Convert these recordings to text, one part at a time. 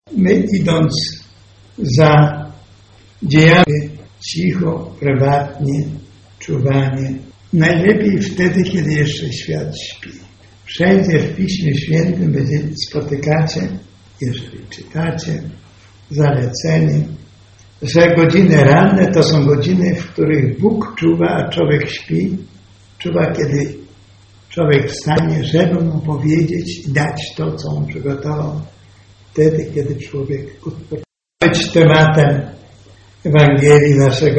My idąc za dziejami cicho, prywatnie, czuwanie, najlepiej wtedy, kiedy jeszcze świat śpi. Wszędzie w Piśmie Świętym spotykacie, jeżeli czytacie, zalecenie, że godziny ranne to są godziny, w których Bóg czuwa, a człowiek śpi. Czuwa, kiedy człowiek wstanie, żeby mu powiedzieć i dać to, co on przygotował. Wtedy, kiedy człowiek odpoczywa. Być tematem Ewangelii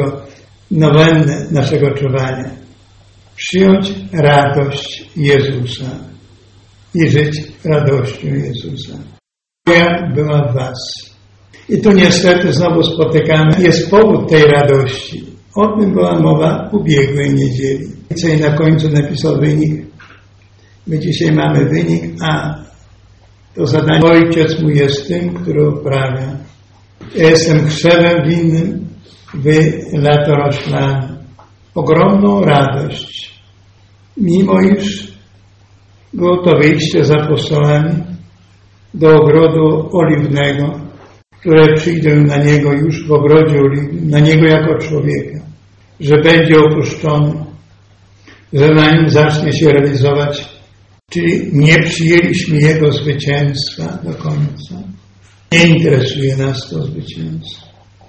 naszego czuwania. Przyjąć radość Jezusa i żyć radością Jezusa. Moja była w was. I tu niestety znowu spotykamy. Jest powód tej radości. O tym była mowa ubiegłej niedzieli. I na końcu napisał wynik. My dzisiaj mamy wynik A. To zadanie. Ojciec mój jest tym, który uprawia. Ja jestem krzewem winnym, wy latoroślami. Ogromną radość. Mimo iż było to wyjście z apostołami do ogrodu oliwnego, które przyjdą na niego już w ogrodzie oliwnym, na niego jako człowieka, że będzie opuszczony, że na nim zacznie się realizować, czyli nie przyjęliśmy jego zwycięstwa do końca. Nie interesuje nas to zwycięstwo.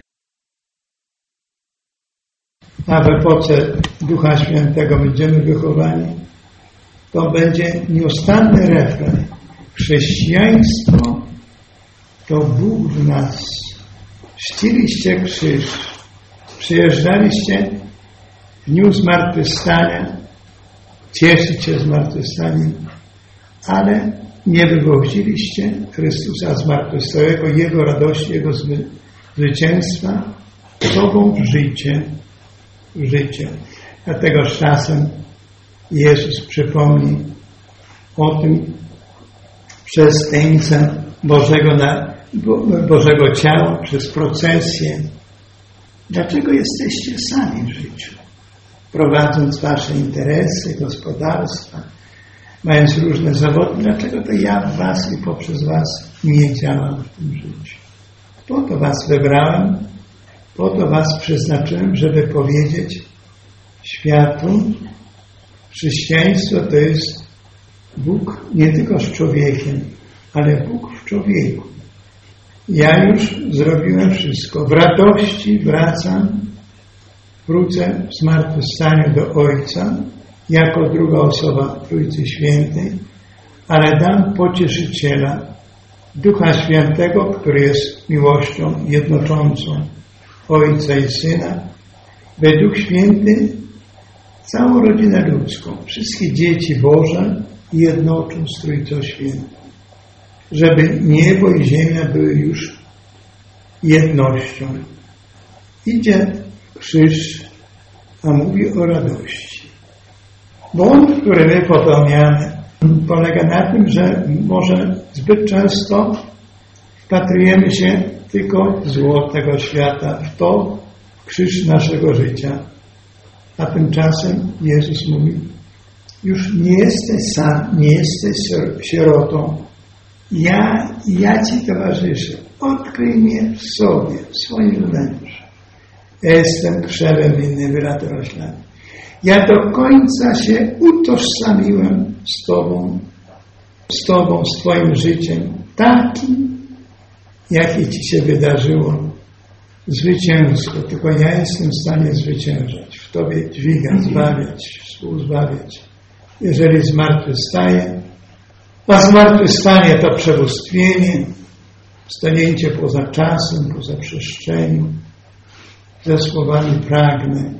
A w epoce Ducha Świętego będziemy wychowani, to będzie nieustanny refren. Chrześcijaństwo to Bóg w nas. Czciliście krzyż. Przyjeżdżaliście w dniu zmartwychwstania, cieszyć się zmartwychwstaniem, ale nie wygwoździliście Chrystusa zmartwychwstałego, Jego radości, Jego zwycięstwa sobą w życie. Dlatego z czasem Jezus przypomni o tym przez tańce Bożego ciała, przez procesję. Dlaczego jesteście sami w życiu? Prowadząc wasze interesy, gospodarstwa, mając różne zawody, dlaczego to ja w was i poprzez was nie działam w tym życiu? Po to was wybrałem, po to was przeznaczyłem, żeby powiedzieć światu, chrześcijaństwo to jest Bóg nie tylko z człowiekiem, ale Bóg w człowieku. Ja już zrobiłem wszystko. W radości wrócę w zmartwychwstaniu do Ojca, jako druga osoba Trójcy Świętej, ale dam Pocieszyciela, Ducha Świętego, który jest miłością jednoczącą Ojca i Syna, by Duch Święty całą rodzinę ludzką, wszystkie dzieci Boże jednoczą z Trójcą Świętą, żeby niebo i ziemia były już jednością. Idzie krzyż, a mówi o radości. Błąd, który my popełniamy, polega na tym, że może zbyt często wpatrujemy się tylko w zło tego świata, w to krzyż naszego życia. A tymczasem Jezus mówi, już nie jesteś sam, nie jesteś sierotą. Ja Ci towarzyszę. Odkryj mnie w sobie, w swoim wnętrzu. Ja jestem krzewem winny, wy latoroślami. Ja do końca się utożsamiłem z Tobą, z Twoim życiem, takim, jakie Ci się wydarzyło. Zwycięstwo, tylko ja jestem w stanie zwyciężać, w Tobie dźwigać, zbawiać, współzbawiać. Jeżeli zmartwychwstaję, a zmartwychwstanie to przebóstwienie, stanięcie poza czasem, poza przestrzenią, ze słowami pragnę.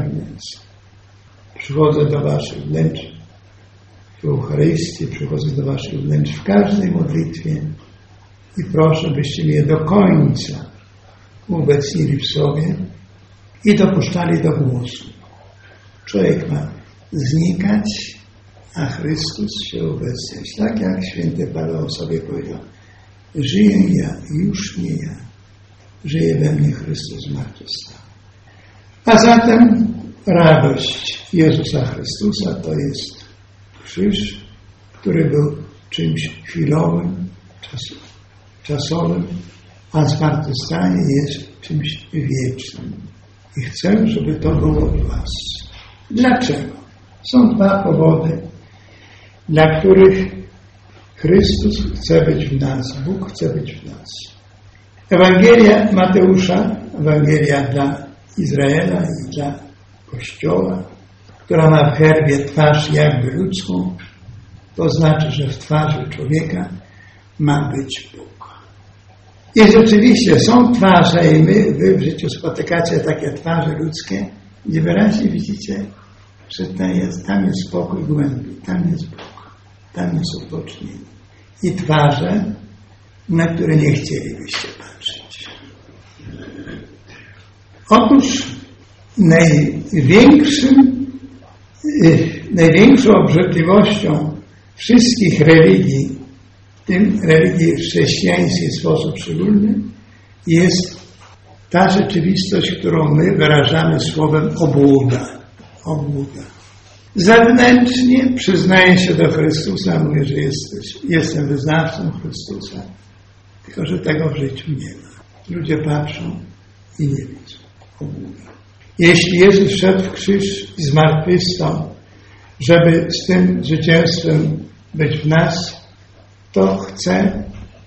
Przychodzę do Waszych wnętrz w Eucharystii, przychodzę do Waszych wnętrz w każdej modlitwie i proszę, byście mnie do końca uobecnili w sobie i dopuszczali do głosu. Człowiek ma znikać, a Chrystus się obecniać. Tak jak święty Paweł o sobie powiedział. Żyję ja, już nie ja. Żyje we mnie Chrystus zmartwychwstały. A zatem radość Jezusa Chrystusa to jest krzyż, który był czymś chwilowym, czasowym, a zmartwychwstanie jest czymś wiecznym. I chcę, żeby to było w was. Dlaczego? Są dwa powody, dla których Chrystus chce być w nas, Bóg chce być w nas. Ewangelia Mateusza, Ewangelia dla Izraela i dla Kościoła, która ma w herbie twarz jakby ludzką, to znaczy, że w twarzy człowieka ma być Bóg. I rzeczywiście są twarze i wy w życiu spotykacie takie twarze ludzkie, gdzie wyraźnie widzicie, że tam jest spokój głębi, tam jest Bóg, tam jest odpocznienie. I twarze, na które nie chcielibyście patrzeć. Otóż największą obrzydliwością wszystkich religii, w tym religii chrześcijańskiej w sposób szczególny, jest ta rzeczywistość, którą my wyrażamy słowem obłuda. Obłuda. Zewnętrznie przyznaję się do Chrystusa, mówię, że jestem wyznawcą Chrystusa, tylko że tego w życiu nie ma. Ludzie patrzą i nie widzą. Obłuda. Jeśli Jezus szedł w krzyż i zmartwychwstał, żeby z tym zwycięstwem być w nas, to chcę,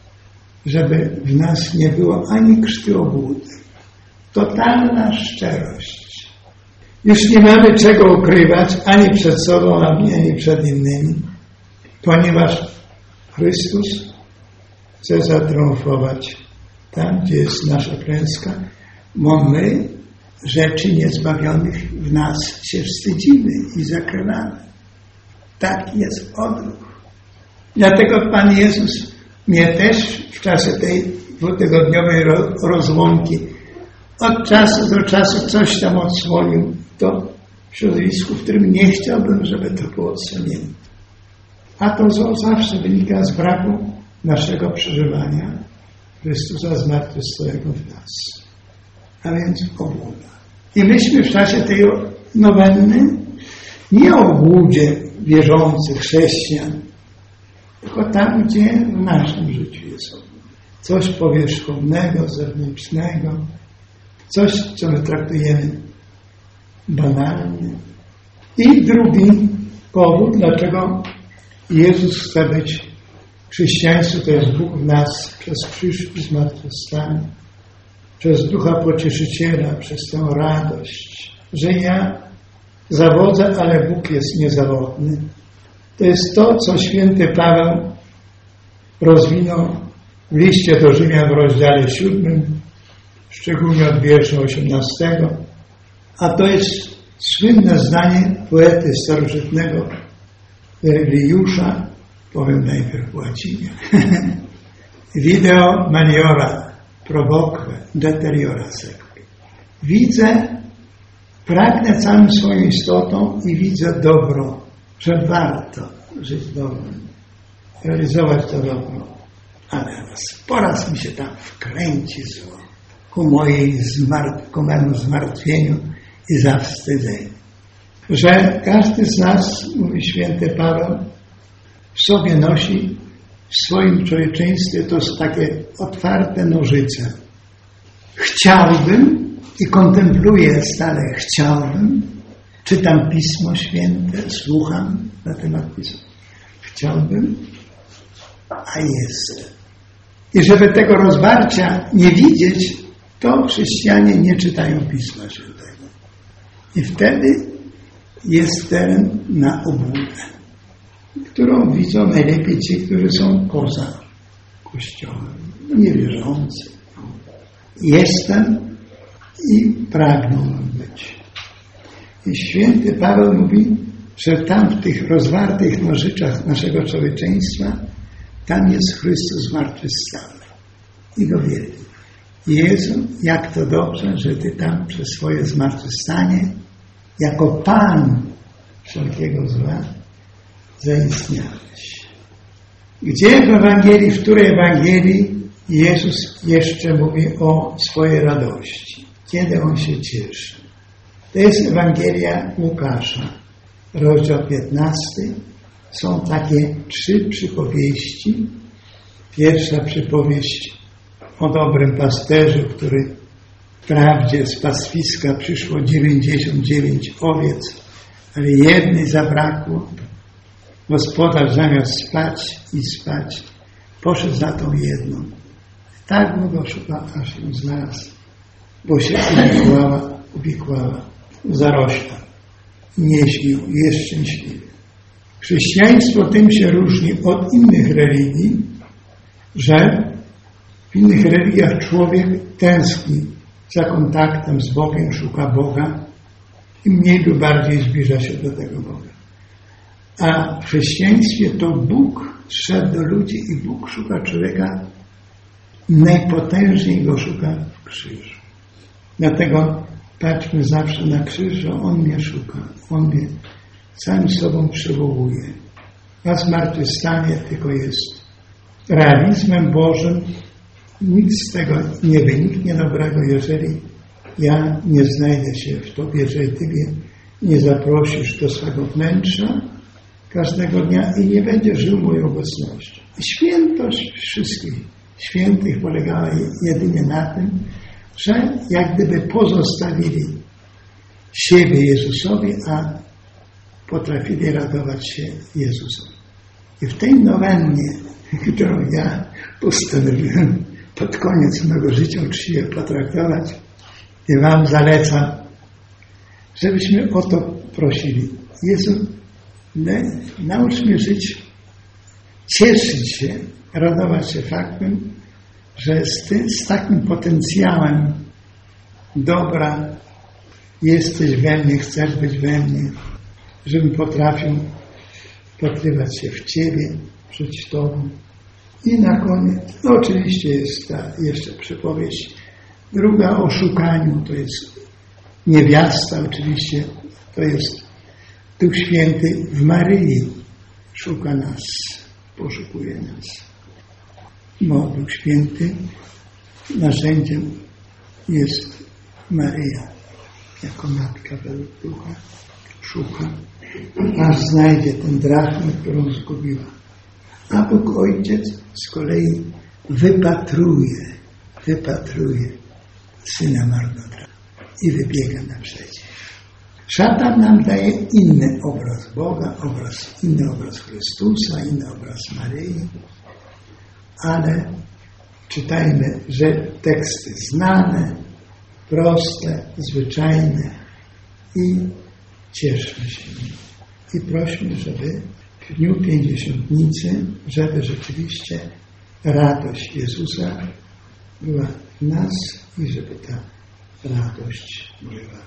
żeby w nas nie było ani krzty obłudy. Totalna szczerość. Już nie mamy czego ukrywać ani przed sobą, ani przed innymi, ponieważ Chrystus chce zatriumfować tam, gdzie jest nasza klęska, bo my rzeczy niezbawionych w nas się wstydzimy i zakrywamy. Tak jest odruch. Dlatego Pan Jezus mnie też w czasie tej dwutygodniowej rozłąki od czasu do czasu coś tam odsłonił to w środowisku, w którym nie chciałbym, żeby to było odsłonięte. A to zawsze wynika z braku naszego przeżywania Chrystusa zmartwychwstałego w nas. A więc obłuda. I myśmy w czasie tej nowenny nie o obłudzie wierzących chrześcijan, tylko tam, gdzie w naszym życiu jest obłuda. Coś powierzchownego, zewnętrznego, coś, co my traktujemy banalnie. I drugi powód, dlaczego Jezus chce być chrześcijaństwo, to jest Bóg w nas przez krzyż i zmartwychwstanie, przez Ducha Pocieszyciela, przez tę radość, że ja zawodzę, ale Bóg jest niezawodny. To jest to, co święty Paweł rozwinął w liście do Rzymian w rozdziale 7, szczególnie od wiersza 18. A to jest słynne zdanie poety starożytnego Wergiliusza, powiem najpierw w łacinie. Video meliora provoque deteriora seque. Widzę, pragnę całą swoją istotą i widzę dobro, że warto żyć dobrem, realizować to dobro. Ale po raz mi się tam wkręci zło ku memu zmartwieniu i zawstydzeniu. Że każdy z nas, mówi święty Paweł, w sobie nosi w swoim człowieczeństwie to są takie otwarte nożyce. Chciałbym i kontempluję stale, chciałbym, czytam Pismo Święte, słucham na temat Pisma. Chciałbym, a jestem. I żeby tego rozwarcia nie widzieć, to chrześcijanie nie czytają Pisma Świętego. I wtedy jest teren na obłudę, którą widzą najlepiej ci, którzy są poza Kościołem, niewierzący. Jestem i pragną być. I święty Paweł mówi, że tam w tych rozwartych nożyczach naszego człowieczeństwa, tam jest Chrystus zmartwychwstały. I go wielbi. Jezu, jak to dobrze, że Ty tam przez swoje zmartwychwstanie jako Pan wszelkiego zła zaistniałeś. Gdzie w Ewangelii, w której Ewangelii Jezus jeszcze mówi o swojej radości? Kiedy On się cieszy? To jest Ewangelia Łukasza, rozdział 15. Są takie 3 przypowieści Pierwsza przypowieść o dobrym pasterzu, który wprawdzie z pastwiska przyszło 99 owiec, ale jednej zabrakło. Gospodarz zamiast spać i spać, poszedł za tą jedną. Tak długo szukał, aż ją znalazł, bo się uwikłała w zarośla. Nie śnił, jest szczęśliwy. Chrześcijaństwo tym się różni od innych religii, że w innych religiach człowiek tęskni za kontaktem z Bogiem, szuka Boga i mniej lub bardziej zbliża się do tego Boga. A w chrześcijaństwie to Bóg szedł do ludzi i Bóg szuka człowieka, najpotężniej go szuka w krzyżu. Dlatego patrzmy zawsze na krzyż, że On mnie szuka, On mnie samym sobą przywołuje. A zmartwychwstanie tylko jest realizmem Bożym. Nic z tego nie wyniknie dobrego, jeżeli ja nie znajdę się w Tobie, jeżeli Ty mnie nie zaprosisz do swego wnętrza każdego dnia i nie będziesz żył moją obecnością. Świętość wszystkich świętych polegała jedynie na tym, że jak gdyby pozostawili siebie Jezusowi, a potrafili radować się Jezusem. I w tej nowennie, którą ja postanowiłem pod koniec mego życia uczciwie potraktować i Wam zalecam, żebyśmy o to prosili. Jezu, naucz mnie żyć, cieszyć się, radować się faktem, że z takim potencjałem dobra jesteś we mnie, chcesz być we mnie, żebym potrafił wpatrywać się w Ciebie, żyć Tobą. I na koniec, oczywiście jest ta jeszcze przypowieść druga o szukaniu, to jest niewiasta, oczywiście to jest Duch Święty w Maryi szuka nas, poszukuje nas. Bo Duch Święty narzędziem jest Maryja, jako matka według Ducha szuka, aż znajdzie tę drachmę, którą zgubiła. A Bóg Ojciec z kolei wypatruje Syna marnotrawnego i wybiega naprzeciw. Szatan nam daje inny obraz Boga, inny obraz Chrystusa, inny obraz Maryi, ale czytajmy, że teksty znane, proste, zwyczajne i cieszmy się nim. I prośmy, żeby w dniu Pięćdziesiątnicy, żeby rzeczywiście radość Jezusa była w nas i żeby ta radość była